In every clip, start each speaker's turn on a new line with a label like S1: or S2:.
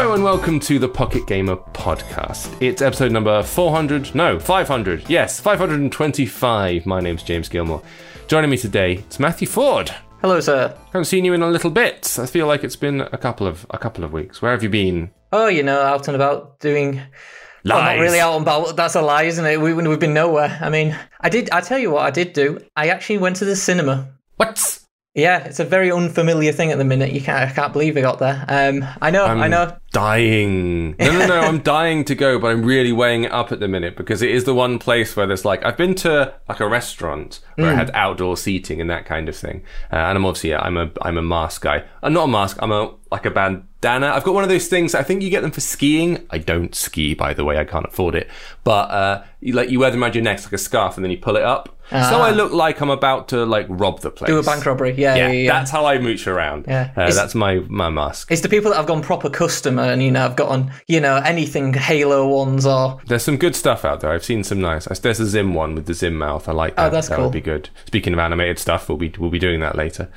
S1: Hello and welcome to the Pocket Gamer podcast. It's episode number 500. Yes, 525. My name's James Gilmore. Joining me today, it's Matthew Ford.
S2: Hello, sir.
S1: Haven't seen you in a little bit. I feel like it's been a couple of weeks. Where have you been?
S2: Oh, out and about doing...
S1: Lies.
S2: Well, not really out and about. That's a lie, isn't it? We've been nowhere. I mean, I tell you what I did do. I actually went to the cinema.
S1: What?
S2: Yeah, it's a very unfamiliar thing at the minute. I can't believe I got there. I know.
S1: Dying. No, I'm dying to go, but I'm really weighing it up at the minute because it is the one place where there's I've been to a restaurant where I had outdoor seating and that kind of thing. And I'm obviously, I'm a mask guy. I'm not a mask, I'm a bandana. I've got one of those things, I think you get them for skiing. I don't ski, by the way, I can't afford it. But you wear them around your neck like a scarf and then you pull it up. So I look like I'm about to rob the place.
S2: Do a bank robbery, yeah.
S1: That's how I mooch around.
S2: Yeah.
S1: That's my mask.
S2: It's the people that have gone proper customer and, I've got on, anything Halo ones or...
S1: There's some good stuff out there. I've seen some nice. There's a Zim one with the Zim mouth. I like that.
S2: Oh, that's cool.
S1: That would be good. Speaking of animated stuff, we'll be doing that later.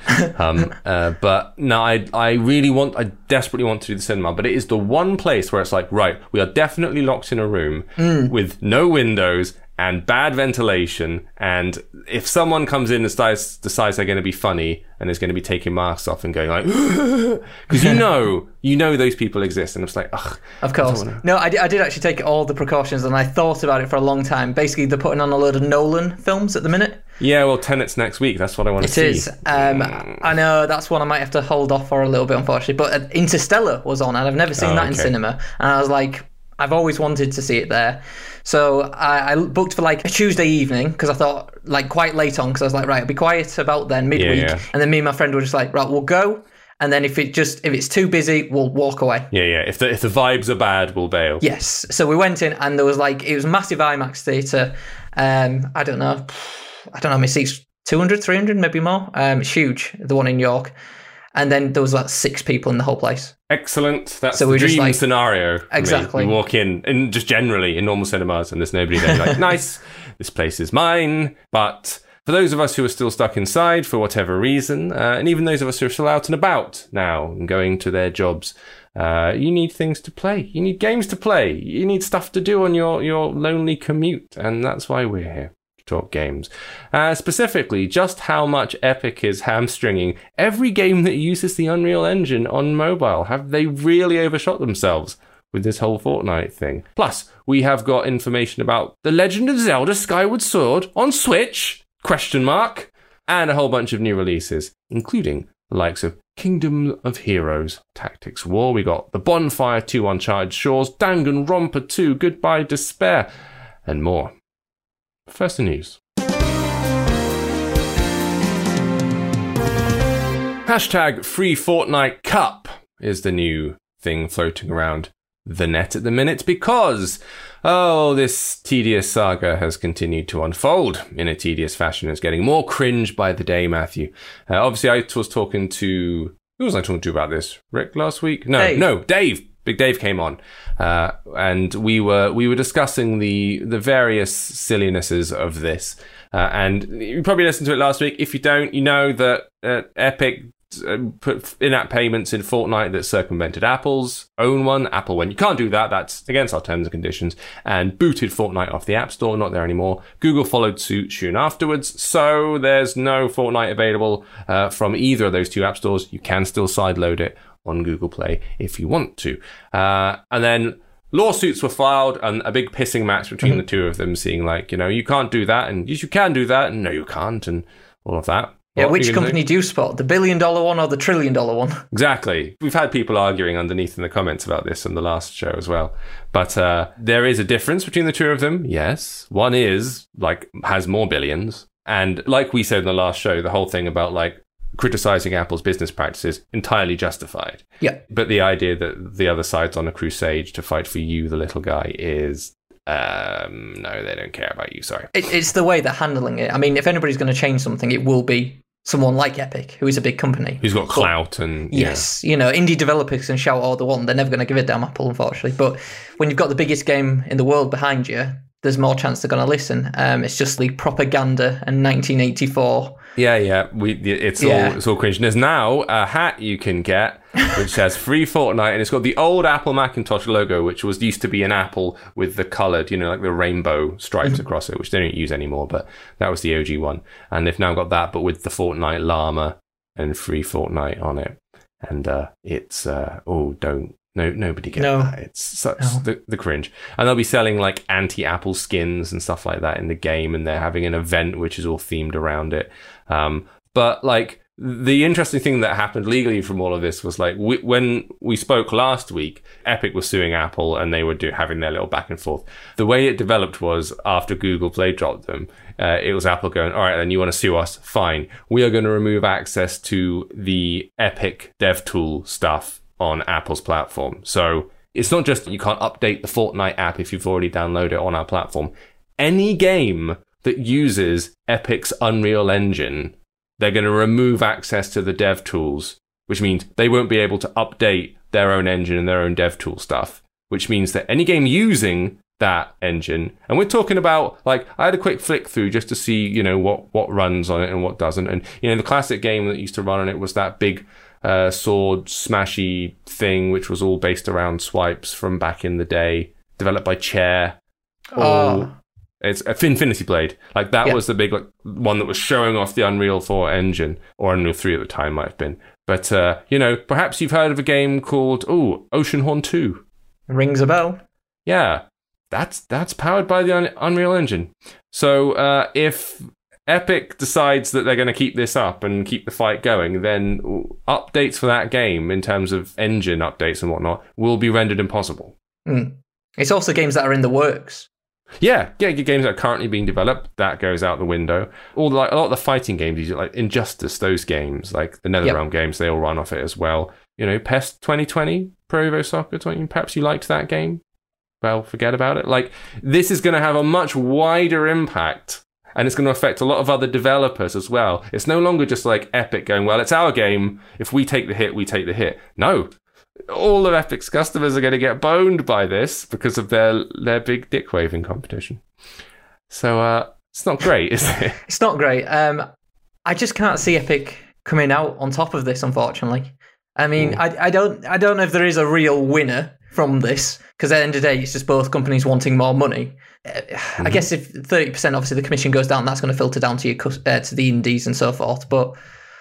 S1: But no, I desperately want to do the cinema, but it is the one place where it's right, we are definitely locked in a room with no windows and bad ventilation, and if someone comes in and decides they're going to be funny and is going to be taking masks off and going because you know those people exist, and it's ugh.
S2: Of course. No, I did actually take all the precautions, and I thought about it for a long time. Basically, they're putting on a load of Nolan films at the minute.
S1: Yeah, well, Tenet's next week. That's what I want to see.
S2: It is. I know, that's one I might have to hold off for a little bit, unfortunately. But Interstellar was on, and I've never seen that in cinema. And I was I've always wanted to see it there. So I booked for a Tuesday evening because I thought quite late on, because I was right, it'll be quiet about then midweek. Yeah. And then me and my friend were just right, we'll go. And then if it's too busy, we'll walk away. Yeah.
S1: If the vibes are bad, we'll bail.
S2: Yes. So we went in and there was it was massive IMAX theatre. I don't know how many seats, 200, 300, maybe more. It's huge, the one in York. And then there was 6 people in the whole place.
S1: Excellent. That's the dream scenario.
S2: Exactly.
S1: We walk in, and just generally in normal cinemas, and there's nobody there. Nice, this place is mine. But for those of us who are still stuck inside for whatever reason, and even those of us who are still out and about now and going to their jobs, you need things to play. You need games to play. You need stuff to do on your lonely commute. And that's why we're here. Talk games. Specifically, just how much Epic is hamstringing every game that uses the Unreal Engine on mobile. Have they really overshot themselves with this whole Fortnite thing? Plus, we have got information about The Legend of Zelda Skyward Sword on Switch, ? And a whole bunch of new releases, including the likes of Kingdom of Heroes Tactics War. We got The Bonfire 2 Uncharted Shores, Danganronpa 2 Goodbye Despair, and more. First the news. Hashtag Free Fortnite Cup is the new thing floating around the net at the minute because, this tedious saga has continued to unfold in a tedious fashion. It's getting more cringe by the day, Matthew. Obviously, I was talking to... Who was I talking to about this? Rick last week? No, Dave. Big Dave came on, and we were discussing the various sillinesses of this. And you probably listened to it last week. If you don't, you know that Epic put in-app payments in Fortnite that circumvented Apple's own one. Apple went, you can't do that. That's against our terms and conditions, and booted Fortnite off the App Store. Not there anymore. Google followed suit soon afterwards. So there's no Fortnite available from either of those two app stores. You can still sideload it on Google Play if you want to. And then lawsuits were filed and a big pissing match between the two of them, seeing you can't do that, and yes, you can do that, and no, you can't, and all of that.
S2: Yeah, which company do you support? The $1 billion one or the $1 trillion one? Exactly.
S1: We've had people arguing underneath in the comments about this on the last show as well. But there is a difference between the two of them, yes. One is, has more billions. And like we said in the last show, the whole thing about, criticizing Apple's business practices, entirely justified.
S2: Yeah.
S1: But the idea that the other side's on a crusade to fight for you, the little guy, is... no, they don't care about you, sorry.
S2: It's the way they're handling it. I mean, if anybody's going to change something, it will be someone like Epic, who is a big company.
S1: Who's got clout and...
S2: Yes, indie developers can shout all they want. They're never going to give it damn Apple, unfortunately. But when you've got the biggest game in the world behind you, there's more chance they're going to listen. It's just the propaganda and 1984.
S1: Yeah. It's all cringe. There's now a hat you can get which says free Fortnite, and it's got the old Apple Macintosh logo, which used to be an apple with the coloured, like the rainbow stripes across it, which they don't use anymore, but that was the OG one. And they've now got that, but with the Fortnite llama and free Fortnite on it. And it's nobody get that. It's such the cringe. And they'll be selling like anti-Apple skins and stuff like that in the game, and they're having an event which is all themed around it. But like, the interesting thing that happened legally from all of this was like, when we spoke last week, Epic was suing Apple, and they were having their little back and forth. The way it developed was, after Google Play dropped them, it was Apple going, all right, then you want to sue us? Fine. We are going to remove access to the Epic DevTool stuff on Apple's platform. So it's not just you can't update the Fortnite app if you've already downloaded it on our platform. Any game that uses Epic's Unreal Engine, they're going to remove access to the dev tools, which means they won't be able to update their own engine and their own dev tool stuff, which means that any game using that engine, and we're talking about, like, I had a quick flick through just to see, what runs on it and what doesn't. And, the classic game that used to run on it was that big sword smashy thing, which was all based around swipes from back in the day, developed by Chair. It's Infinity Blade. Like, that was the big one that was showing off the Unreal 4 engine, or Unreal 3 at the time might have been. But, perhaps you've heard of a game called, Oceanhorn 2.
S2: Rings a bell.
S1: Yeah, that's powered by the Unreal Engine. So if Epic decides that they're going to keep this up and keep the fight going, then updates for that game, in terms of engine updates and whatnot, will be rendered impossible.
S2: It's also games that are in the works.
S1: Yeah, games that are currently being developed, that goes out the window. A lot of the fighting games, like Injustice, those games, like the NetherRealm games, they all run off it as well. PES 2020, Pro Evo Soccer 20, perhaps you liked that game? Well, forget about it. Like, this is going to have a much wider impact, and it's going to affect a lot of other developers as well. It's no longer just like Epic going, well, it's our game. If we take the hit, we take the hit. No. All of Epic's customers are going to get boned by this because of their big dick waving competition. So it's not great, is it?
S2: It's not great. I just can't see Epic coming out on top of this, unfortunately. I mean, I don't know if there is a real winner from this, because at the end of the day, it's just both companies wanting more money. I guess if 30%, obviously the commission goes down, that's going to filter down to to the indies and so forth. But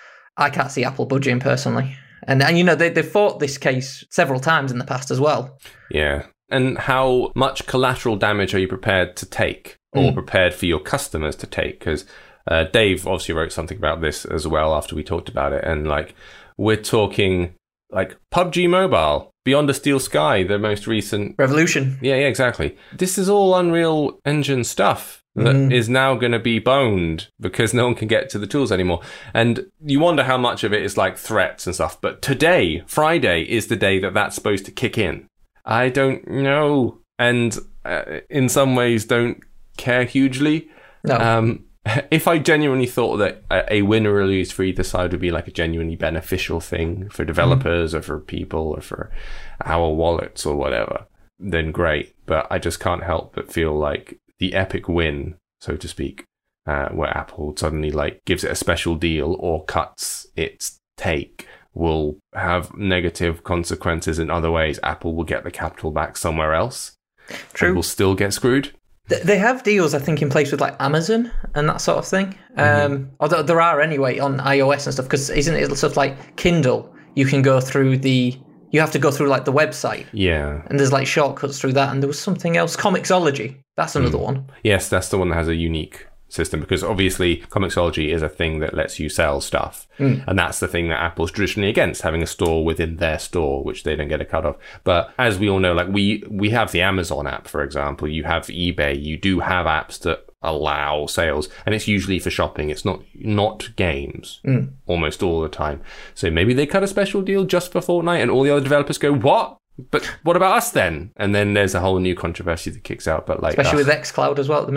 S2: I can't see Apple budging personally. And they fought this case several times in the past as well. Yeah.
S1: And how much collateral damage are you prepared to take, or prepared for your customers to take? Because Dave obviously wrote something about this as well after we talked about it. And like, we're talking like PUBG Mobile, Beyond a Steel Sky, the most recent
S2: Revolution.
S1: Yeah, exactly. This is all Unreal Engine stuff that is now going to be boned because no one can get to the tools anymore. And you wonder how much of it is like threats and stuff. But today, Friday, is the day that's supposed to kick in. I don't know. And in some ways don't care hugely.
S2: No.
S1: If I genuinely thought that a win or a lose for either side would be like a genuinely beneficial thing for developers or for people or for our wallets or whatever, then great. But I just can't help but feel like the Epic win, so to speak, where Apple suddenly like gives it a special deal or cuts its take, will have negative consequences in other ways. Apple will get the capital back somewhere else.
S2: True.
S1: And will still get screwed.
S2: They have deals, I think, in place with like Amazon and that sort of thing. Although there are anyway on iOS and stuff, because isn't it stuff like Kindle? You can go through you have to go through like the website.
S1: Yeah.
S2: And there's like shortcuts through that. And there was something else, Comixology. That's another one.
S1: Yes, that's the one that has a unique system, because obviously Comixology is a thing that lets you sell stuff. And that's the thing that Apple's traditionally against, having a store within their store, which they don't get a cut of. But as we all know, like we have the Amazon app, for example, you have eBay, you do have apps that allow sales, and it's usually for shopping. It's not games almost all the time. So maybe they cut a special deal just for Fortnite, and all the other developers go, what? But what about us then? And then there's a whole new controversy that kicks out. But like,
S2: especially with xCloud as well at the minute.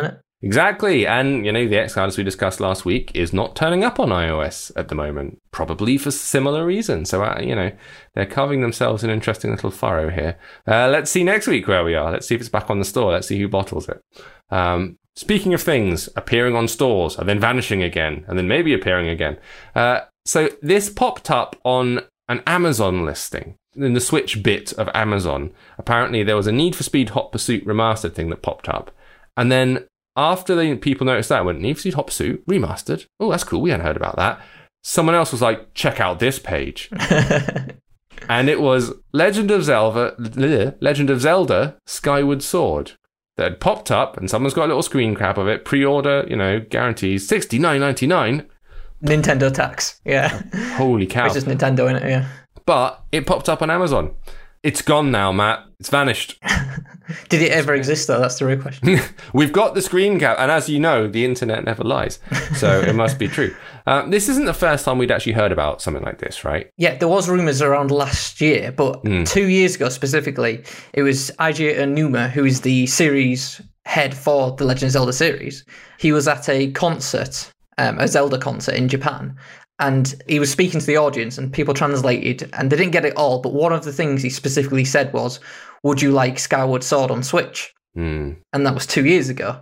S1: Exactly. And, the xCloud, as we discussed last week, is not turning up on iOS at the moment, probably for similar reasons. So, they're carving themselves an interesting little furrow here. Let's see next week where we are. Let's see if it's back on the store. Let's see who bottles it. Speaking of things appearing on stores and then vanishing again and then maybe appearing again. So this popped up on an Amazon listing. In the Switch bit of Amazon, apparently there was a Need for Speed Hot Pursuit Remastered thing that popped up. And then after people noticed that, went, Need for Speed Hot Pursuit Remastered? Oh, that's cool. We hadn't heard about that. Someone else was like, check out this page. And it was Legend of Zelda Skyward Sword that had popped up, and someone's got a little screen cap of it. Pre-order, guarantees $69.99.
S2: Nintendo tax, yeah.
S1: Holy cow.
S2: It's just Nintendo in it, yeah.
S1: But it popped up on Amazon. It's gone now, Matt. It's vanished.
S2: Did it ever exist, though? That's the real question.
S1: We've got the screen cap, and as you know, the internet never lies. So it must be true. This isn't the first time we'd actually heard about something like this, right?
S2: Yeah, there was rumours around last year, but 2 years ago specifically, it was Eiji Aonuma, who is the series head for the Legend of Zelda series. He was at a concert, a Zelda concert in Japan, and he was speaking to the audience and people translated and they didn't get it all, but one of the things he specifically said was, would you like Skyward Sword on Switch? And that was 2 years ago.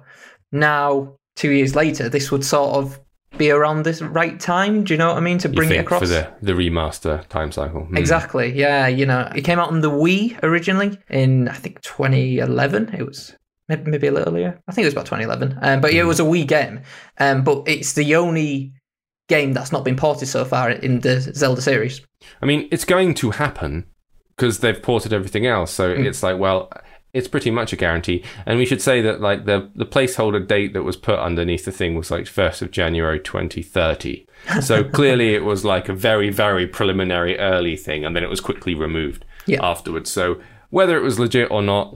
S2: Now, 2 years later, this would sort of be around this right time, do you know what I mean, to bring it across?
S1: For the remaster time cycle.
S2: Exactly, yeah. It came out on the Wii originally in, I think, 2011. It was maybe a little earlier. I think it was about 2011. But yeah, it was a Wii game. But it's the only game that's not been ported so far in the Zelda series.
S1: I mean, it's going to happen because they've ported everything else. So it's like, well, it's pretty much a guarantee. And we should say that like the placeholder date that was put underneath the thing was like 1st of January 2030. So clearly it was like a very, very preliminary early thing. And then it was quickly removed afterwards. So whether it was legit or not,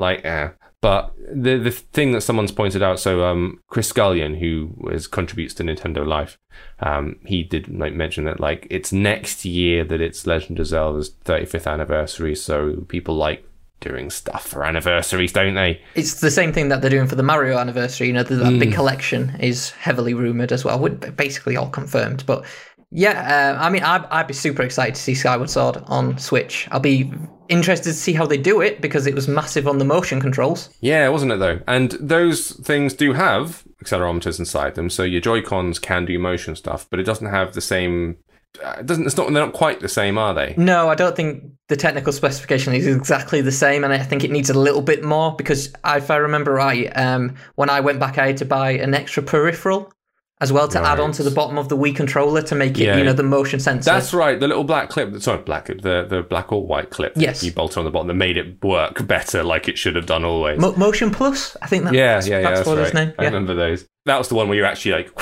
S1: But the thing that someone's pointed out, so Chris Scullion, who contributes to Nintendo Life, he did mention that it's next year that it's Legend of Zelda's 35th anniversary, so people like doing stuff for anniversaries, don't they?
S2: It's the same thing that they're doing for the Mario anniversary. That big collection is heavily rumoured as well. Basically all confirmed, but yeah, I'd be super excited to see Skyward Sword on Switch. I'll be interested to see how they do it because it was massive on the motion controls.
S1: Yeah, wasn't it though? And those things do have accelerometers inside them, so your Joy-Cons can do motion stuff, but it doesn't have the same. They're not quite the same, are they?
S2: No, I don't think the technical specification is exactly the same, and I think it needs a little bit more because if I remember right, when I went back, I had to buy an extra peripheral as well to add on to the bottom of the Wii controller to make it, the motion sensor.
S1: That's right, the little black clip. Sorry, the black or white clip.
S2: Yes,
S1: you bolted on the bottom that made it work better, like it should have done always.
S2: Motion Plus, I think that's
S1: that's
S2: what
S1: right.
S2: his name.
S1: I remember those. That was the one where you're actually like.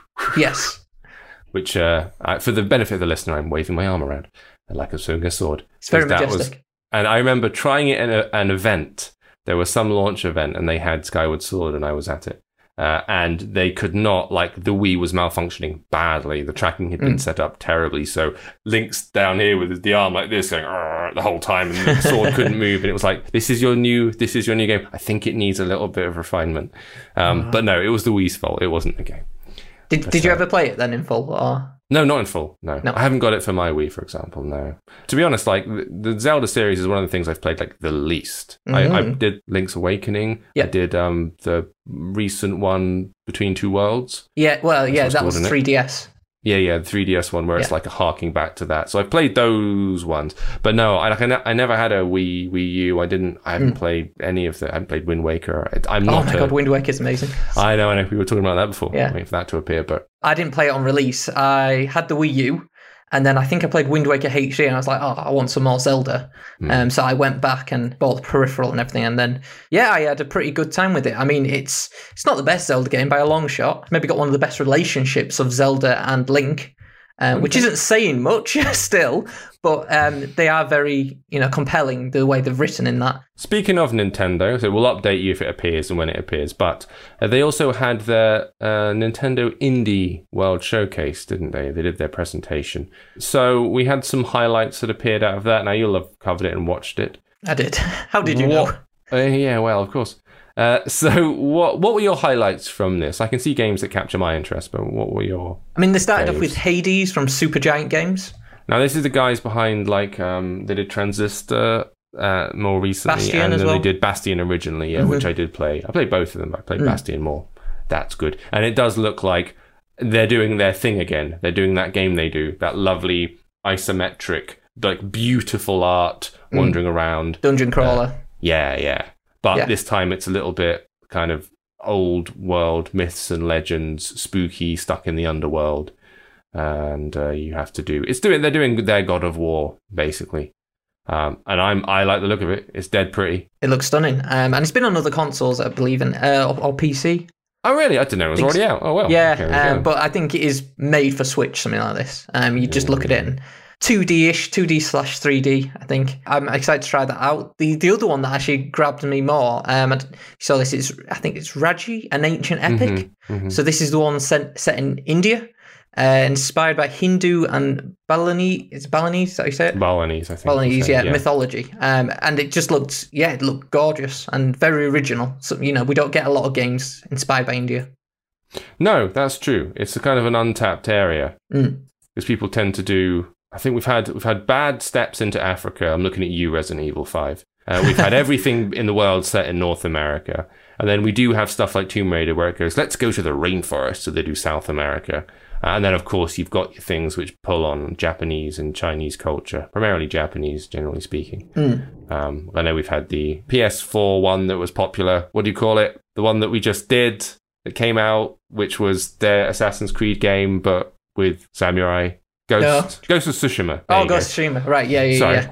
S2: Yes.
S1: Which, for the benefit of the listener, I'm waving my arm around like a sword.
S2: It's very majestic.
S1: And I remember trying it in an event. There was some launch event, and they had Skyward Sword, and I was at it. And they could not, the Wii was malfunctioning badly. The tracking had been set up terribly. So Link's down here with the arm like this, going the whole time, and the sword couldn't move. And it was like, this is your new game. I think it needs a little bit of refinement. But no, it was the Wii's fault. It wasn't the game.
S2: Did you ever play it then in full? Or?
S1: No, not in full. No. I haven't got it for my Wii, for example. No. To be honest, the Zelda series is one of the things I've played the least. I did Link's Awakening. Yeah. I did the recent one, Between Two Worlds.
S2: Yeah, well, that was 3DS.
S1: Yeah, the 3DS one where it's a harking back to that. So I've played those ones, but no, I never had a Wii U. I haven't played any of the. I haven't played Wind Waker. Oh my god,
S2: Wind Waker is amazing.
S1: I know. We were talking about that before. Yeah, waiting for that to appear, but
S2: I didn't play it on release. I had the Wii U. And then I think I played Wind Waker HD and I was like, I want some more Zelda. So I went back and bought the peripheral and everything. And then, I had a pretty good time with it. I mean, it's not the best Zelda game by a long shot. Maybe got one of the best relationships of Zelda and Link, which isn't saying much still. But they are very, compelling the way they've written in that.
S1: Speaking of Nintendo, so we'll update you if it appears and when it appears. But they also had their Nintendo Indie World Showcase, didn't they? They did their presentation. So we had some highlights that appeared out of that. Now you'll have covered it and watched it.
S2: I did. How did you know?
S1: Yeah, well, of course. So what were your highlights from this? I can see games that capture my interest, but what were your
S2: I mean, they started off with Hades from Supergiant Games.
S1: Now, this is the guys behind, like, they did Transistor more recently.
S2: Bastion
S1: and
S2: as
S1: then
S2: well.
S1: They did Bastion originally, which I did play. I played both of them. I played Bastion more. That's good. And it does look like they're doing their thing again. They're doing that game they do, that lovely isometric, like, beautiful art wandering around.
S2: Dungeon crawler.
S1: Yeah. But this time it's a little bit kind of old world myths and legends, spooky, stuck in the underworld. And you have to do... They're doing their God of War, basically. And I like the look of it. It's dead pretty.
S2: It looks stunning. And it's been on other consoles, I believe, or PC.
S1: Oh, really? I didn't know it was already out. Oh, well.
S2: Yeah,
S1: okay,
S2: but I think it is made for Switch, something like this. You just look at it and 2D-ish, 2D/3D, I think. I'm excited to try that out. The other one that actually grabbed me more, I saw this, I think it's Raji, an ancient epic. So this is the one set in India, inspired by Hindu and Balinese, is it Balinese, is that how you say it?
S1: Balinese, I think.
S2: Balinese, mythology. And it just looked gorgeous and very original. So, we don't get a lot of games inspired by India.
S1: No, that's true. It's a kind of an untapped area. Because people tend to do... I think we've had bad steps into Africa. I'm looking at you, Resident Evil 5. We've had everything in the world set in North America. And then we do have stuff like Tomb Raider where it goes, let's go to the rainforest. So they do South America. And then, of course, you've got things which pull on Japanese and Chinese culture, primarily Japanese, generally speaking. I know we've had the PS4 one that was popular. What do you call it? The one that we just did that came out, which was their Assassin's Creed game, but with samurai. Ghost of Tsushima.
S2: Ghost of Tsushima. Right, yeah.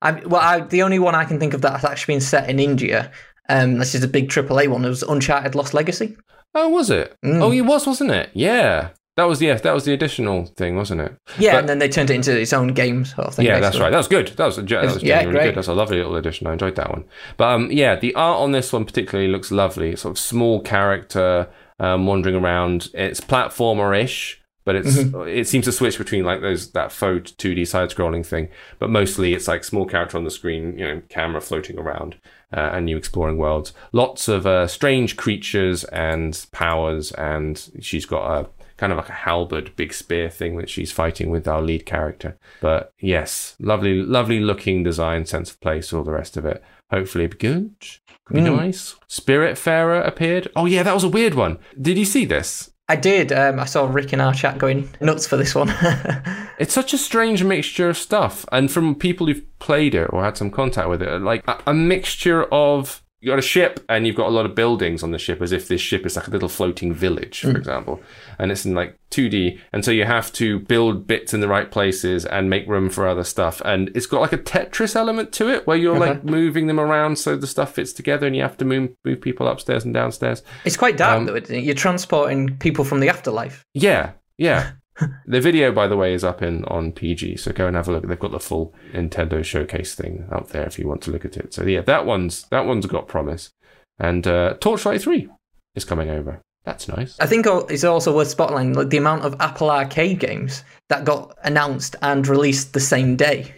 S2: The only one I can think of that's actually been set in India, this is a big AAA one, it was Uncharted Lost Legacy.
S1: Oh, was it? Oh, it was, wasn't it? Yeah. That was the additional thing, wasn't it?
S2: Yeah, and then they turned it into its own game sort of thing.
S1: Yeah, basically. That's right. That was good. That was genuinely good. That's a lovely little addition. I enjoyed that one. But the art on this one particularly looks lovely. It's sort of small character wandering around. It's platformer-ish. But it seems to switch between like that faux 2D side-scrolling thing, but mostly it's like small character on the screen, camera floating around, and you exploring worlds. Lots of strange creatures and powers, and she's got a kind of like a halberd, big spear thing that she's fighting with our lead character. But yes, lovely looking design, sense of place, all the rest of it. Hopefully it'll be good. Could be nice. Spiritfarer appeared. Oh yeah, that was a weird one. Did you see this?
S2: I did. I saw Rick in our chat going nuts for this one.
S1: It's such a strange mixture of stuff. And from people who've played it or had some contact with it, like a mixture of... You got a ship and you've got a lot of buildings on the ship as if this ship is like a little floating village, for example. And it's in like 2D. And so you have to build bits in the right places and make room for other stuff. And it's got like a Tetris element to it where you're like moving them around so the stuff fits together and you have to move people upstairs and downstairs.
S2: It's quite dark though, isn't it? You're transporting people from the afterlife.
S1: Yeah. The video, by the way, is up on PG, so go and have a look. They've got the full Nintendo showcase thing out there if you want to look at it. So yeah, that one's got promise. And Torchlight 3 is coming over. That's nice.
S2: I think it's also worth spotlighting like the amount of Apple Arcade games that got announced and released the same day.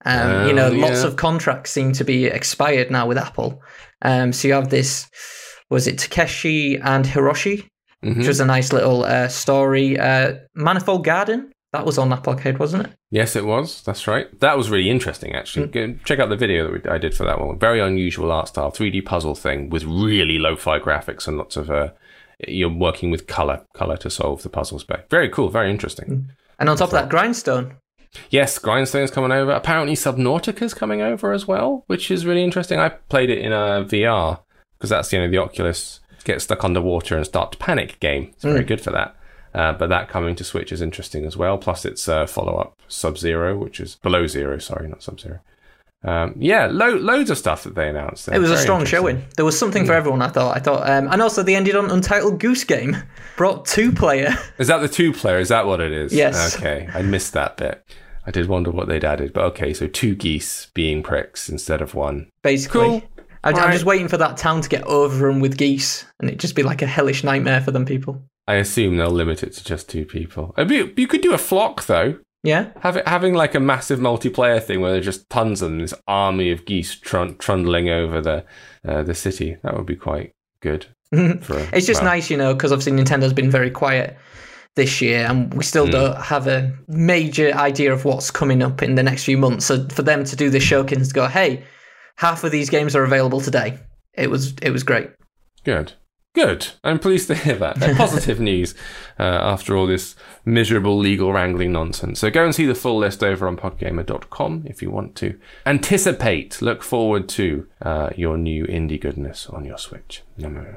S2: Lots of contracts seem to be expired now with Apple. So you have this, was it Takeshi and Hiroshi? Which was a nice little story. Manifold Garden, that was on Apple Arcade, wasn't it?
S1: Yes, it was. That's right. That was really interesting, actually. Go check out the video that I did for that one. Very unusual art style, 3D puzzle thing with really lo-fi graphics and lots of... you're working with color to solve the puzzles. Very cool, very interesting.
S2: And on top of that, Grindstone.
S1: Yes, Grindstone's coming over. Apparently Subnautica's coming over as well, which is really interesting. I played it in a VR because that's the Oculus... get stuck underwater and start to panic game. It's very good for that. But that coming to Switch is interesting as well. Plus its follow-up, Sub-Zero, which is Below Zero, sorry, not Sub-Zero. Loads of stuff that they announced there.
S2: It was a strong showing. There was something for everyone, I thought. And also they ended on Untitled Goose Game. Brought 2-player.
S1: Is that the 2-player? Is that what it is?
S2: Yes.
S1: Okay, I missed that bit. I did wonder what they'd added. But okay, so 2 geese being pricks instead of 1.
S2: Basically.
S1: Cool.
S2: I'm just waiting for that town to get overrun with geese, and it'd just be like a hellish nightmare for them people.
S1: I assume they'll limit it to just 2 people. You could do a flock, though.
S2: Yeah?
S1: Having like a massive multiplayer thing where there's just tons of them, this army of geese trundling over the city. That would be quite good.
S2: It's just nice, because obviously Nintendo's been very quiet this year, and we still don't have a major idea of what's coming up in the next few months. So for them to do this showcase to go, hey, half of these games are available today, it was great.
S1: Good. I'm pleased to hear that. Positive news after all this miserable legal wrangling nonsense. So go and see the full list over on podgamer.com if you want to look forward to your new indie goodness on your Switch. No.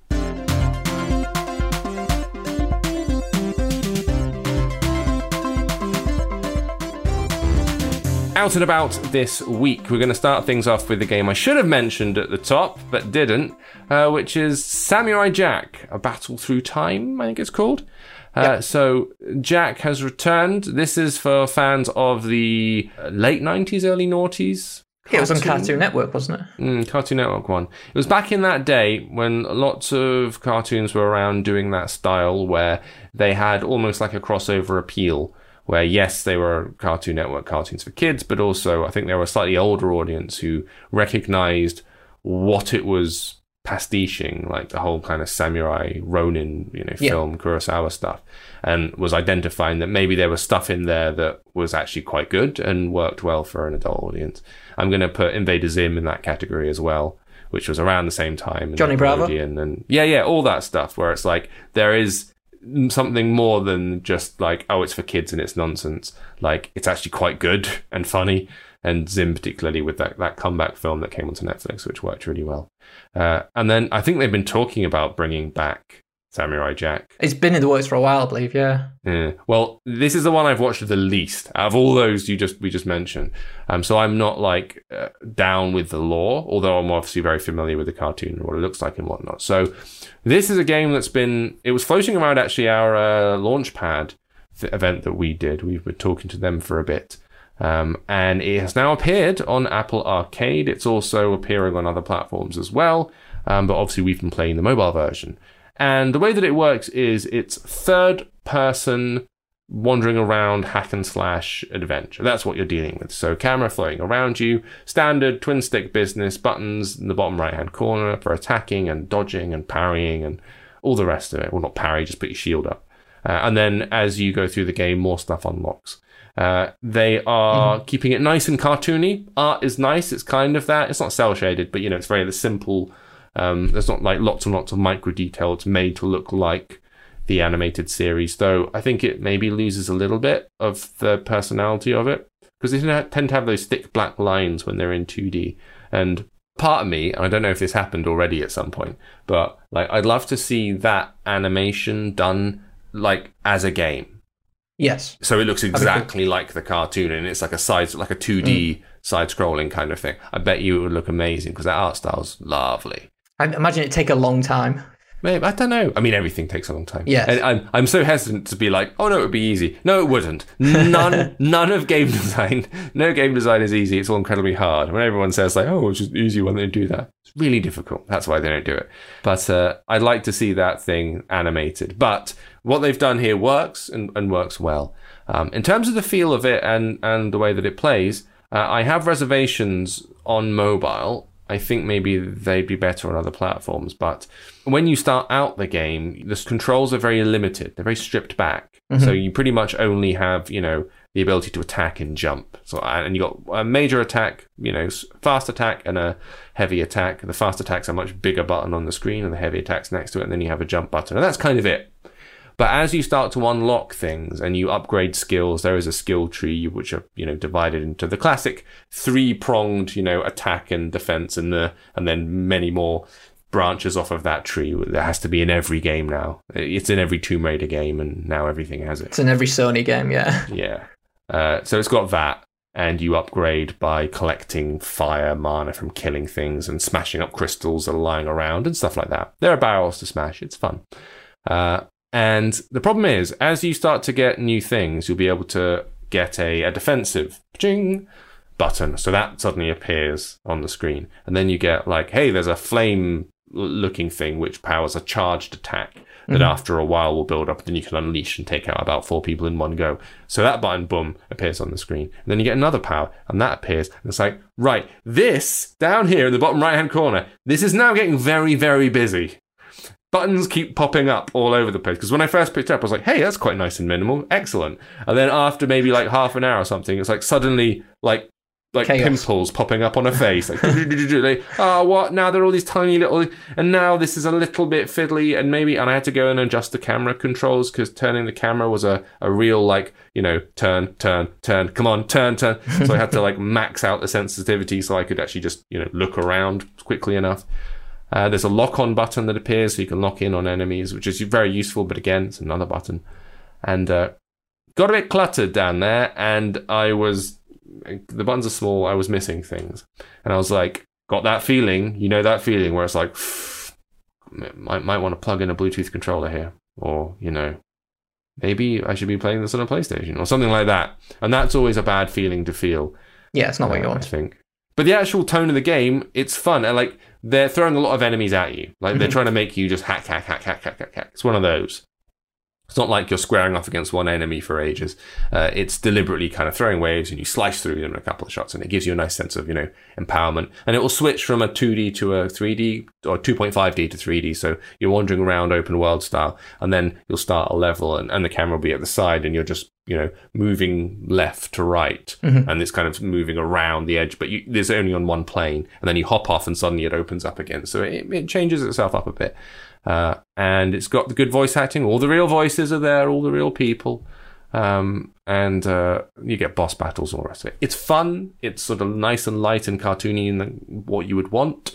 S1: Out and about this week, we're going to start things off with the game I should have mentioned at the top, but didn't, which is Samurai Jack, A Battle Through Time, I think it's called. Yep. So Jack has returned. This is for fans of the late 90s, early noughties.
S2: It was on Cartoon Network, wasn't it?
S1: Cartoon Network one. It was back in that day when lots of cartoons were around doing that style where they had almost like a crossover appeal. Where, yes, they were Cartoon Network cartoons for kids, but also I think they were a slightly older audience who recognized what it was pastiching, like the whole kind of samurai Ronin, film, Kurosawa stuff, and was identifying that maybe there was stuff in there that was actually quite good and worked well for an adult audience. I'm going to put Invader Zim in that category as well, which was around the same time.
S2: Johnny Bravo.
S1: And all that stuff where it's like there is something more than just like, oh, it's for kids and it's nonsense. Like, it's actually quite good and funny. And Zim, particularly with that comeback film that came onto Netflix, which worked really well. And then I think they've been talking about bringing back Samurai Jack.
S2: It's been in the works for a while, I believe, yeah.
S1: Well, this is the one I've watched the least out of all those we just mentioned. So I'm not like down with the lore, although I'm obviously very familiar with the cartoon and what it looks like and whatnot. So this is a game it was floating around actually our Launchpad event that we did. We've been talking to them for a bit. And it has now appeared on Apple Arcade. It's also appearing on other platforms as well. But obviously we've been playing the mobile version. And the way that it works is it's third person wandering around hack and slash adventure. That's what you're dealing with. So camera floating around you, standard twin stick business, buttons in the bottom right hand corner for attacking and dodging and parrying and all the rest of it. Well, not parry, just put your shield up. And then as you go through the game, more stuff unlocks. They are keeping it nice and cartoony. Art is nice. It's kind of that. It's not cel shaded, but it's very simple. There's not like lots and lots of micro detail. It's made to look like the animated series, though I think it maybe loses a little bit of the personality of it because they tend to have those thick black lines when they're in 2D. And part of me, and I don't know if this happened already at some point, but like I'd love to see that animation done like as a game.
S2: Yes.
S1: So it looks exactly like the cartoon, and it's like a 2D side-scrolling kind of thing. I bet you it would look amazing because that art style's lovely. I imagine it'd take a long time. Maybe, I don't know. I mean, everything takes a long time. Yeah. And I'm so hesitant to be like, oh no, it would be easy. No, it wouldn't. None of game design. No game design is easy. It's all incredibly hard. When everyone says like, oh, it's just easy when they do that. It's really difficult. That's why they don't do it. But I'd like to see that thing animated. But what they've done here works and works well. In terms of the feel of it and the way that it plays, I have reservations on mobile. I think maybe they'd be better on other platforms. But when you start out the game, the controls are very limited. They're very stripped back. Mm-hmm. So you pretty much only have, the ability to attack and jump. So, and you got a major attack, fast attack and a heavy attack. The fast attack's a much bigger button on the screen and the heavy attack's next to it. And then you have a jump button. And that's kind of it. But as you start to unlock things and you upgrade skills, there is a skill tree which are, divided into the classic 3-pronged, attack and defense, and then many more branches off of that tree. That has to be in every game now. It's in every Tomb Raider game, and now everything has it. It's in every Sony game, yeah. Yeah. So it's got that, and you upgrade by collecting fire mana from killing things and smashing up crystals that are lying around and stuff like that. There are barrels to smash. It's fun. And the problem is, as you start to get new things, you'll be able to get a defensive button. So that suddenly appears on the screen. And then you get like, hey, there's a flame looking thing which powers a charged attack. that after a while will build up, and then you can unleash and take out about 4 people in one go. So that button, boom, appears on the screen. And then you get another power, and that appears. And it's like, right, this down here in the bottom right-hand corner, this is now getting very, very busy. Buttons keep popping up all over the place. Because when I first picked it up, I was like, hey, that's quite nice and minimal. Excellent. And then after maybe like half an hour or something, it's like suddenly like pimples popping up on a face. Like, oh, what? Now there are all these tiny little... And now this is a little bit fiddly. And I had to go and adjust the camera controls because turning the camera was a real like, turn. Come on, turn. So I had to like max out the sensitivity so I could actually just, look around quickly enough. There's a lock-on button that appears so you can lock in on enemies, which is very useful, but again, it's another button. And got a bit cluttered down there, and the buttons are small, I was missing things. And I was like, got that feeling, that feeling where it's like, might want to plug in a Bluetooth controller here. Or, maybe I should be playing this on a PlayStation, or something like that. And that's always a bad feeling to feel.
S2: Yeah, it's not what you want.
S1: I think. But the actual tone of the game, it's fun. And like, they're throwing a lot of enemies at you. Like, they're trying to make you just hack. It's one of those. It's not like you're squaring off against one enemy for ages. It's deliberately kind of throwing waves, and you slice through them in a couple of shots, and it gives you a nice sense of, empowerment. And it will switch from a 2D to a 3D, or 2.5D to 3D. So you're wandering around open world style, and then you'll start a level, and the camera will be at the side, and you're just, moving left to right, and it's kind of moving around the edge, but there's only on one plane, and then you hop off, and suddenly it opens up again. So it changes itself up a bit. And it's got the good voice acting. All the real voices are there, all the real people. And you get boss battles, all the rest of it. It's fun. It's sort of nice and light and cartoony and what you would want.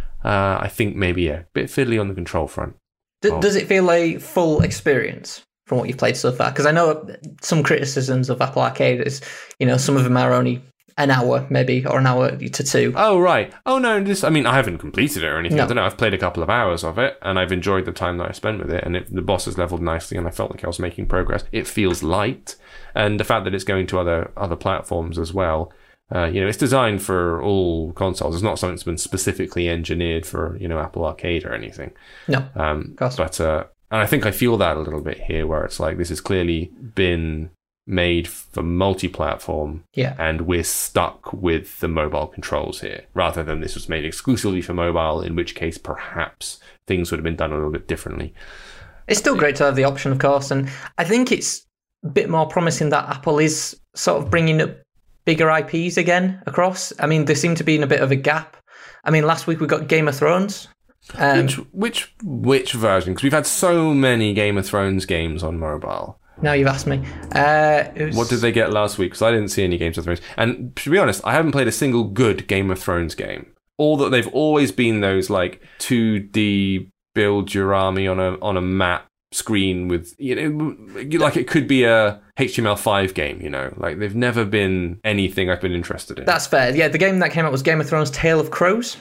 S1: I think maybe, a bit fiddly on the control front.
S2: Does it feel a full experience from what you've played so far? Because I know some criticisms of Apple Arcade is, some of them are only an hour, maybe, or an hour to 2.
S1: Oh, right. Oh, no, I haven't completed it or anything. No. I don't know. I've played a couple of hours of it, and I've enjoyed the time that I spent with it, and the boss has leveled nicely, and I felt like I was making progress. It feels light, and the fact that it's going to other platforms as well, it's designed for all consoles. It's not something that's been specifically engineered for, Apple Arcade or anything.
S2: No, of course.
S1: But, and I think I feel that a little bit here, where it's like, this has clearly been made for multi-platform, and we're stuck with the mobile controls here, rather than this was made exclusively for mobile, in which case perhaps things would have been done a little bit differently.
S2: It's still great to have the option, of course, and I think it's a bit more promising that Apple is sort of bringing up bigger IPs again across. I mean, there seemed to be in a bit of a gap. I mean, last week we got Game of Thrones.
S1: Which version? Because we've had so many Game of Thrones games on mobile.
S2: Now you've asked me.
S1: What did they get last week? Because I didn't see any Games of Thrones. And to be honest, I haven't played a single good Game of Thrones game. They've always been those like 2D build your army on a map screen with, like it could be a HTML5 game, like they've never been anything I've been interested in.
S2: That's fair. Yeah, the game that came out was Game of Thrones Tale of Crows.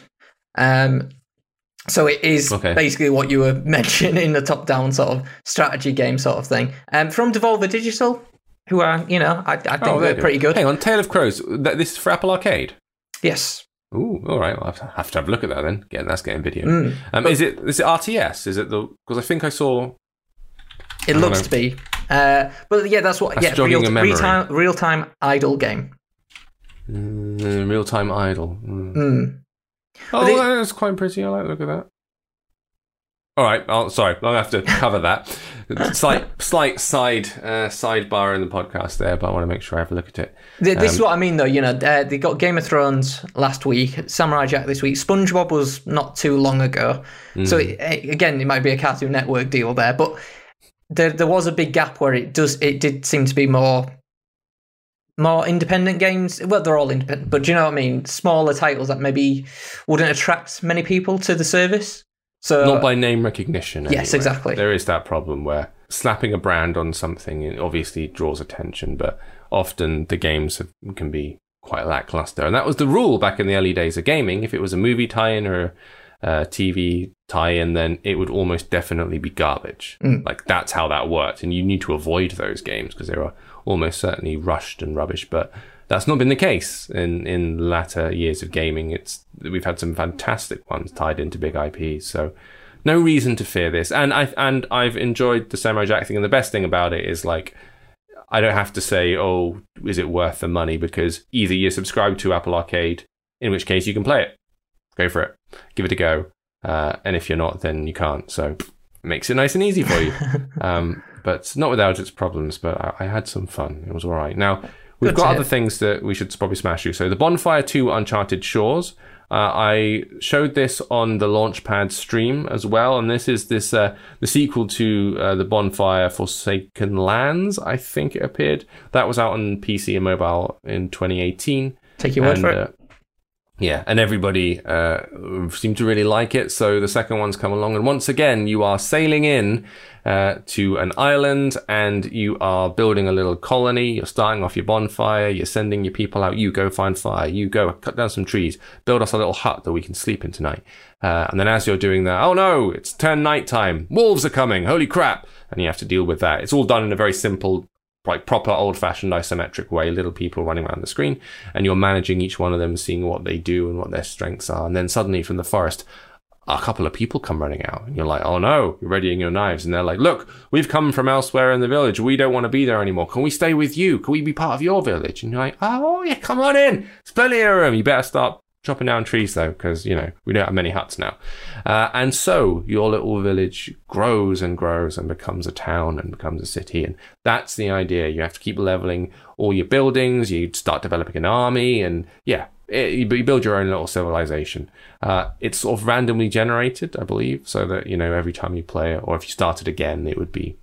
S2: So it is basically what you were mentioning, the top-down sort of strategy game sort of thing. From Devolver Digital, who are, I think they're pretty good.
S1: Hang on, Tale of Crows, this is for Apple Arcade?
S2: Yes.
S1: Ooh, all right. Well, I'll have to have a look at that then. That's getting video. Is it RTS? Is it because I think I saw...
S2: It looks to be. But yeah, that's what... real-time idle game.
S1: Real-time idle. Oh, that's quite pretty. I like the look of that. All right. Sorry. I'll have to cover that. Slight sidebar in the podcast there, but I want to make sure I have a look at it.
S2: This is what I mean, though. They got Game of Thrones last week, Samurai Jack this week. SpongeBob was not too long ago. So, again, it might be a Cartoon Network deal there, but there was a big gap where it did seem to be more independent games. Well, they're all independent, but do you know what I mean? Smaller titles that maybe wouldn't attract many people to the service. So
S1: not by name recognition. Anyway.
S2: Yes, exactly.
S1: There is that problem where slapping a brand on something obviously draws attention, but often the games can be quite lackluster. And that was the rule back in the early days of gaming. If it was a movie tie-in or a TV tie-in, then it would almost definitely be garbage. Like, that's how that worked. And you need to avoid those games because they were almost certainly rushed and rubbish. But that's not been the case in latter years of gaming. We've had some fantastic ones tied into big IPs. So no reason to fear this. And I've enjoyed the Samurai Jack thing, and the best thing about it is like I don't have to say, oh, is it worth the money? Because either you subscribe to Apple Arcade, in which case you can play it. Go for it. Give it a go. And if you're not, then you can't. So it makes it nice and easy for you. But not without its problems. But I had some fun. It was all right. Now, we've got other things that we should probably smash through. So the Bonfire 2 Uncharted Shores. I showed this on the Launchpad stream as well, and this is the sequel to the Bonfire Forsaken Lands, I think it appeared. That was out on PC and mobile in 2018.
S2: Take your word for it.
S1: Yeah, and everybody seemed to really like it, so the second one's come along, and once again, you are sailing in to an island, and you are building a little colony. You're starting off your bonfire, you're sending your people out, you go find fire, you go cut down some trees, build us a little hut that we can sleep in tonight. And then as you're doing that, oh no, it's turned nighttime, wolves are coming, holy crap, and you have to deal with that. It's all done in a very simple, like proper old-fashioned isometric way, little people running around the screen, and you're managing each one of them, seeing what they do and what their strengths are. And then suddenly from the forest, a couple of people come running out, and you're like, oh no, you're readying your knives. And they're like, look, we've come from elsewhere in the village. We don't want to be there anymore. Can we stay with you? Can we be part of your village? And you're like, oh yeah, come on in. There's plenty of room. You better start chopping down trees though, because, you know, we don't have many huts now. And so your little village grows and grows and becomes a town and becomes a city. And that's the idea. You have to keep leveling all your buildings. You start developing an army, and yeah, you build your own little civilization. It's sort of randomly generated, I believe, so that, you know, every time you play it, or if you started again, it would be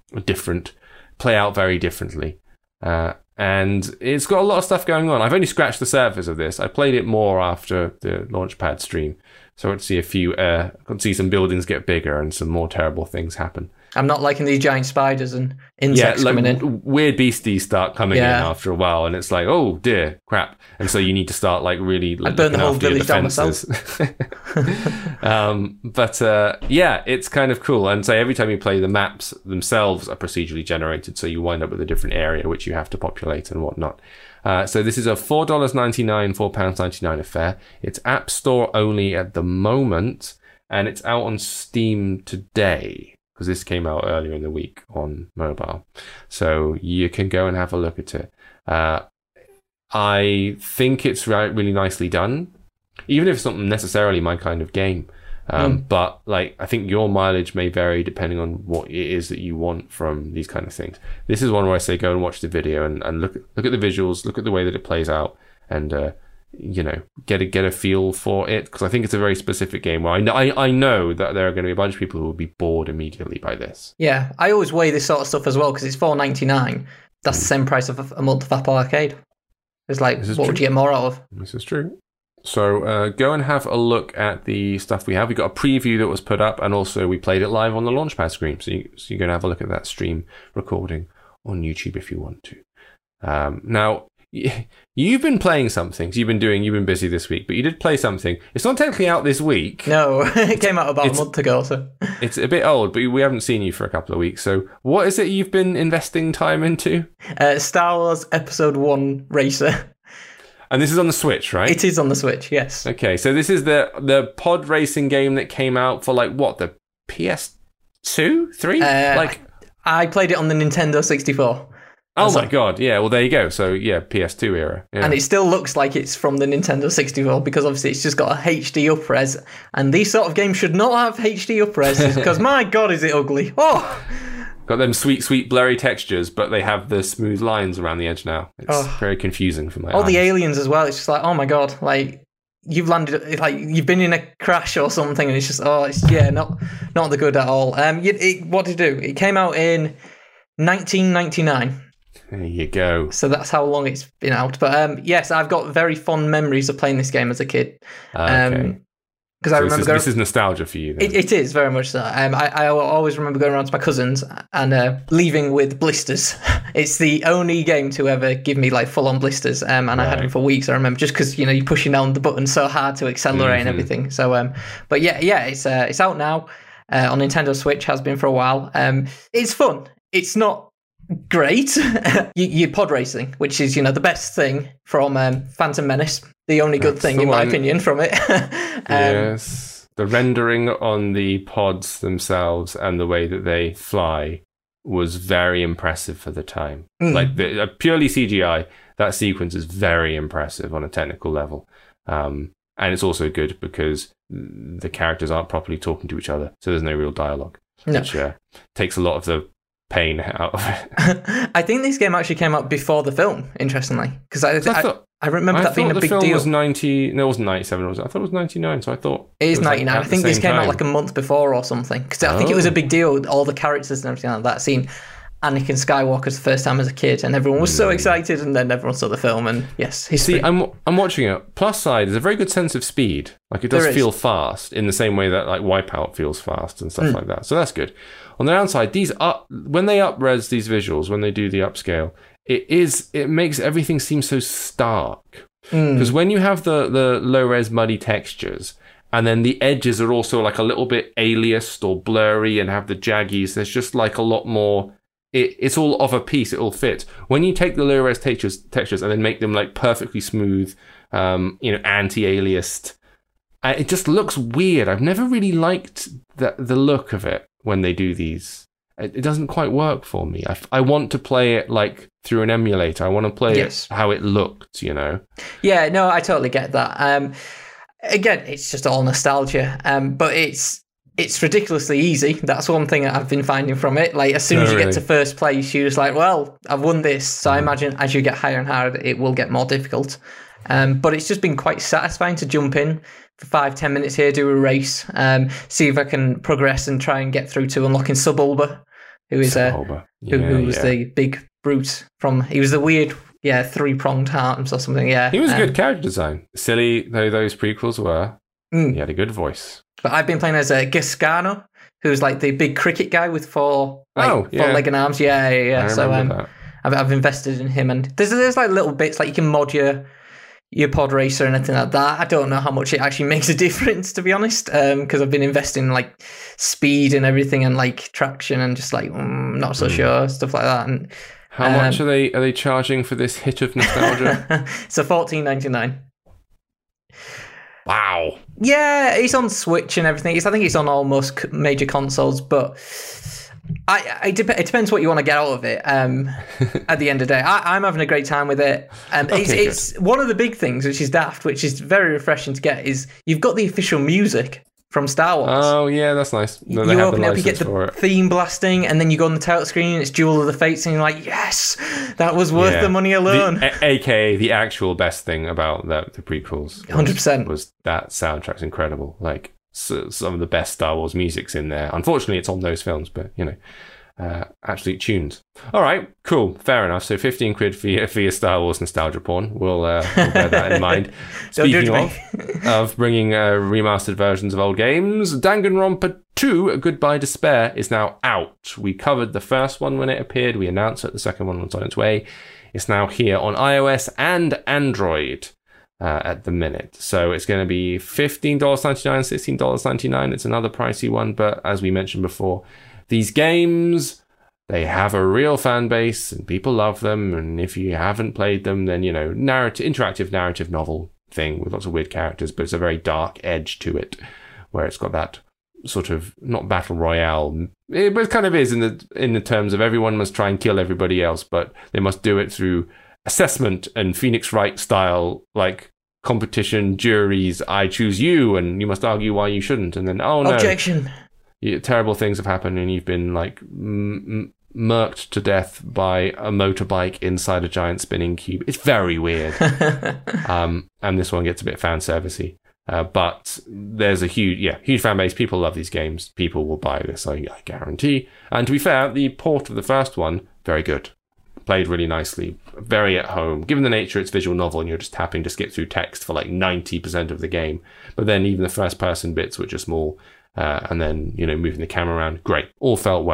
S1: play out very differently. And it's got a lot of stuff going on. I've only scratched the surface of this. I played it more after the Launchpad stream, so I got to see some buildings get bigger and some more terrible things happen.
S2: I'm not liking these giant spiders and insects coming in.
S1: Weird beasties start coming in after a while, and it's like, oh dear, crap. And so you need to start like really
S2: I burned the whole village down myself.
S1: Yeah, it's kind of cool. And so every time you play, the maps themselves are procedurally generated, so you wind up with a different area which you have to populate and whatnot. So this is a $4.99, £4.99 affair. It's App Store only at the moment, and it's out on Steam today, because this came out earlier in the week on mobile. So you can go and have a look at it. I think it's really nicely done, even if it's not necessarily my kind of game. But like, I think your mileage may vary depending on what it is that you want from these kind of things. This is one where I say go and watch the video and look at the visuals, look at the way that it plays out, and you know, get a feel for it, because I think it's a very specific game where I know that there are going to be a bunch of people who will be bored immediately by this.
S2: Yeah, I always weigh this sort of stuff as well, because it's $4.99. That's the same price of a month of Apple Arcade. It's like, what would you get more out of?
S1: This is true. So go and have a look at the stuff we have. We got a preview that was put up, and also we played it live on the Launchpad stream. So you're going to have a look at that stream recording on YouTube if you want to. Now, you've been playing something. So you've been busy this week, but you did play something. It's not technically out this week.
S2: No, it came out about a month ago. So
S1: it's a bit old, but we haven't seen you for a couple of weeks. So what is it you've been investing time into?
S2: Star Wars Episode 1 Racer.
S1: And this is on the Switch, right?
S2: It is on the Switch, yes. Okay,
S1: so this is the pod racing game that came out for like what, the PS2, 3?
S2: I played it on the Nintendo 64.
S1: Oh my god, yeah, well there you go. So yeah, PS2 era. Yeah.
S2: And it still looks like it's from the Nintendo 64, because obviously it's just got a HD upres, and these sort of games should not have HD upres, because my god is it ugly. Oh!
S1: Got them sweet blurry textures, but they have the smooth lines around the edge now. It's very confusing for my eyes.
S2: The aliens as well, it's just like, oh my god, like you've landed, like you've been in a crash or something, and it's just, not the good at all. What did it do? It came out in 1999.
S1: There you go.
S2: So that's how long it's been out. But yes, I've got very fond memories of playing this game as a kid.
S1: Okay.
S2: Because I remember
S1: this is nostalgia for you, then.
S2: It is very much so. I always remember going around to my cousins and leaving with blisters. It's the only game to ever give me like full on blisters, and I had them for weeks. I remember, just because you're pushing down the button so hard to accelerate and everything. So but yeah, it's out now on Nintendo Switch. Has been for a while. It's fun. It's not great. you pod racing, which is the best thing from Phantom Menace. The only good thing, in my opinion, from it.
S1: Yes. The rendering on the pods themselves and the way that they fly was very impressive for the time. Like purely CGI, that sequence is very impressive on a technical level. And it's also good because the characters aren't properly talking to each other, so there's no real dialogue, which takes a lot of the pain out of it.
S2: I think this game actually came out before the film, interestingly, because I remember that being a big deal.
S1: The film was 90. No, it wasn't 97. Was it? I thought it was 99. So I thought
S2: it is 99. I think this came out like a month before or something. Because I think it was a big deal. All the characters and everything like that. Seeing Anakin Skywalker's first time as a kid, and everyone was so excited. And then everyone saw the film, and yes, history.
S1: See, I'm watching it. Plus side, there's a very good sense of speed. Like it does feel fast in the same way that like Wipeout feels fast and stuff like that. So that's good. On the downside, when they up-res these visuals, when they do the upscale, it makes everything seem so stark. Because when you have the low-res muddy textures, and then the edges are also like a little bit aliased or blurry and have the jaggies, there's just like a lot more. It's all of a piece. It all fits. When you take the low-res textures and then make them like perfectly smooth, anti-aliased, it just looks weird. I've never really liked the look of it when they do these. It doesn't quite work for me. I want to play it like through an emulator. I want to play it how it looked,
S2: Yeah, no, I totally get that. Again, it's just all nostalgia. But it's ridiculously easy. That's one thing that I've been finding from it. Like, as soon as you get to first place, you're just like, well, I've won this. So I imagine as you get higher and higher, it will get more difficult. But it's just been quite satisfying to jump in for 5-10 minutes here, do a race, see if I can progress and try and get through to unlocking Subulba, who is who was the big brute from. He was the weird, 3-pronged arms or something. Yeah,
S1: he was a good character design. Silly though those prequels were, he had a good voice.
S2: But I've been playing as Gascano, who's like the big cricket guy with four-legged arms. Yeah. So I've invested in him, and there's like little bits like you can mod your pod racer and anything like that. I don't know how much it actually makes a difference, to be honest, because I've been investing in like speed and everything and like traction and just like not so sure, stuff like that. And
S1: how much are they charging for this hit of nostalgia?
S2: So $14.99.
S1: Wow.
S2: Yeah, it's on Switch and everything. I think it's on almost major consoles, but it depends what you want to get out of it. At the end of the day, I'm having a great time with it. It's one of the big things, which is daft, which is very refreshing to get, is you've got the official music from Star Wars.
S1: Oh yeah, that's nice.
S2: You open it up, you get the theme blasting, and then you go on the title screen, and it's Duel of the Fates, and you're like, yes, that was worth the money alone.
S1: AKA the actual best thing about the prequels.
S2: 100%
S1: was that soundtrack's incredible. Like some of the best Star Wars music's in there. Unfortunately, it's on those films, but absolute tunes. All right, cool, fair enough. So 15 quid for your Star Wars nostalgia porn. We'll bear that in mind. Speaking of bringing remastered versions of old games, Danganronpa 2: A Goodbye Despair is now out. We covered the first one when it appeared. We announced that the second one was on its way. It's now here on iOS and Android at the minute. So it's going to be $15.99, $16.99. It's another pricey one, but as we mentioned before, these games, they have a real fan base and people love them. And if you haven't played them, then, interactive narrative novel thing with lots of weird characters, but it's a very dark edge to it where it's got that sort of, not battle royale, but it kind of is in the terms of everyone must try and kill everybody else, but they must do it through assessment and Phoenix Wright style, like competition, juries, I choose you, and you must argue why you shouldn't. And then, oh no.
S2: Objection.
S1: Terrible things have happened and you've been like murked to death by a motorbike inside a giant spinning cube. It's very weird. And this one gets a bit fan servicey. But there's a huge fan base. People love these games. People will buy this, I guarantee. And to be fair, the port of the first one, very good. Played really nicely, very at home. Given the nature it's visual novel and you're just tapping to skip through text for like 90% of the game. But then even the first person bits, which are small, and then, moving the camera around, great. All felt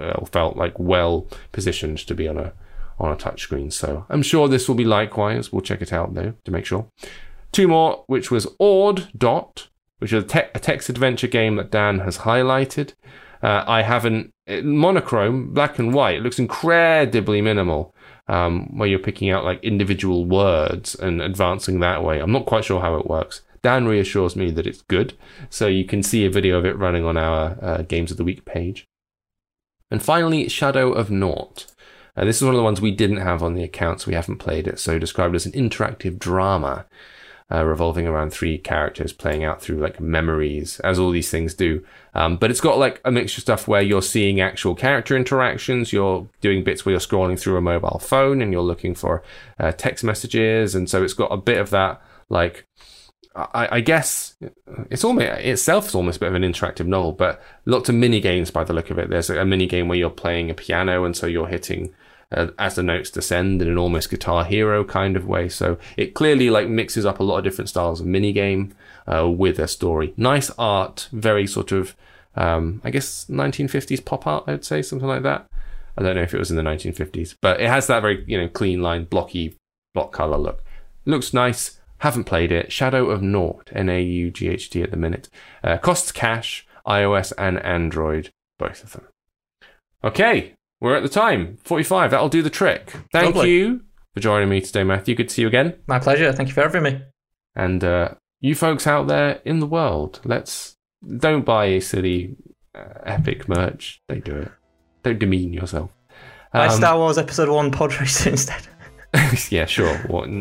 S1: well positioned to be on a touchscreen. So I'm sure this will be likewise. We'll check it out though to make sure. Two more, which was Odd Dot, which is a text adventure game that Dan has highlighted. I haven't. Monochrome, black and white. It looks incredibly minimal, where you're picking out like individual words and advancing that way. I'm not quite sure how it works. Dan reassures me that it's good. So you can see a video of it running on our Games of the Week page. And finally, Shadow of Naught. This is one of the ones we didn't have on the account, so we haven't played it. So described as an interactive drama revolving around 3 characters playing out through like memories, as all these things do. But it's got like a mixture of stuff where you're seeing actual character interactions, you're doing bits where you're scrolling through a mobile phone and you're looking for text messages. And so it's got a bit of that, like, I guess it's almost a bit of an interactive novel, but lots of mini games by the look of it. There's a mini game where you're playing a piano, and so you're hitting as the notes descend in an almost Guitar Hero kind of way. So it clearly like mixes up a lot of different styles of mini game with a story. Nice art, very sort of I guess 1950s pop art, I'd say, something like that. I don't know if it was in the 1950s, but it has that very clean line, block color look. Looks nice. Haven't played it. Shadow of Naught, Naught at the minute. Costs cash, iOS and Android, both of them. Okay, we're at the time, 45. That'll do the trick. Thank you for joining me today, Matthew. Good to see you again.
S2: My pleasure. Thank you for having me.
S1: And you folks out there in the world, don't buy a silly Epic merch. Don't do it. Don't demean yourself.
S2: Buy Star Wars Episode 1 Pod Racer instead.
S1: Yeah, sure.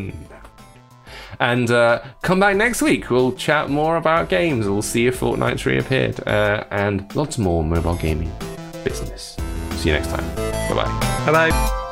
S1: And come back next week. We'll chat more about games. We'll see if Fortnite's reappeared. And lots more mobile gaming business. See you next time. Bye-bye.
S2: Bye-bye.